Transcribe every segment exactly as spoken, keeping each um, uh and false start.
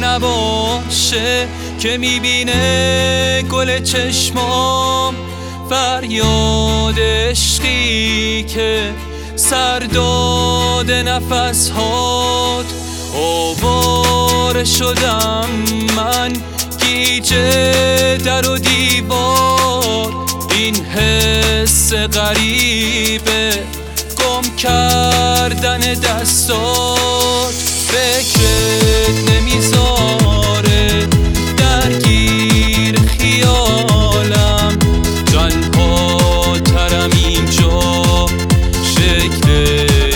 نباشه که میبینه گل چشمام، فریاد عشقی که سر داده نفس هات. آواره شدم من گیجه در و دیوار، این حس غریبه گم کردن دستات. فکرت نمیذاره درگیر خیالم، تنها ترم اینجا شکل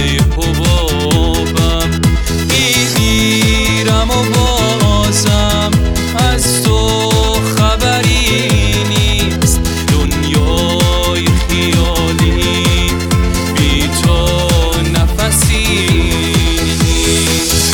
حبابم. میمیرم و بازم از تو خبری نیست، دنیای خیالی بی تو نفسی نیست.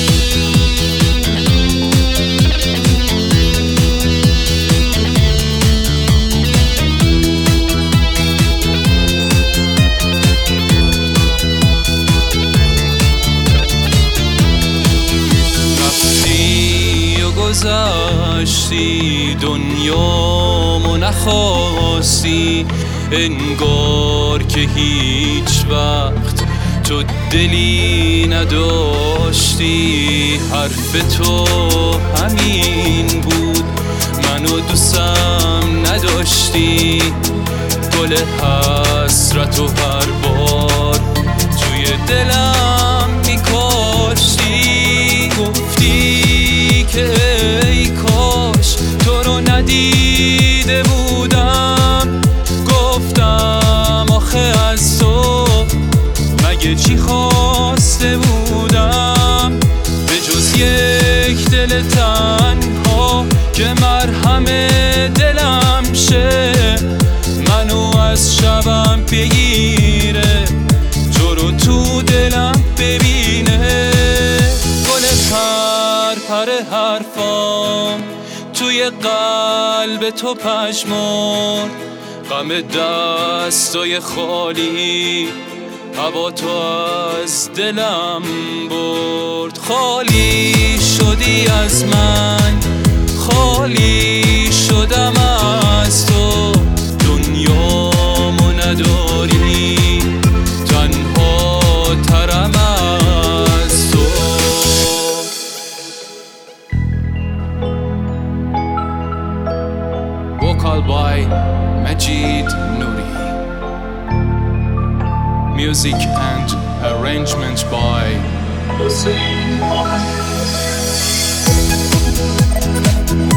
گذشتی دنیامو نخواستی، انگار که هیچ وقت تو دلی نداشتی. حرف تو همین بود، منو دوستم نداشتی. گل حسرتو هر بار توی دلم میکاشتی. گفتی که ای کاش تو رو ندیده بودم، گفتم آخه از تو مگه چی خواسته بودم، به جز یک دل تنها که مرهم دلم شه. منو از شبم بگیره، تو رو تو دلم ببینه. گل پر پر حرفام توی قلب تو پژمرد، غم دستای خالی هوا تو از دلم برد. خالی شدی از من، خالی شدم از تو، دنیامو نداری، تنها ترم از تو. Vocal by Majid Nouri. Music and arrangement by Hussein Mohammed.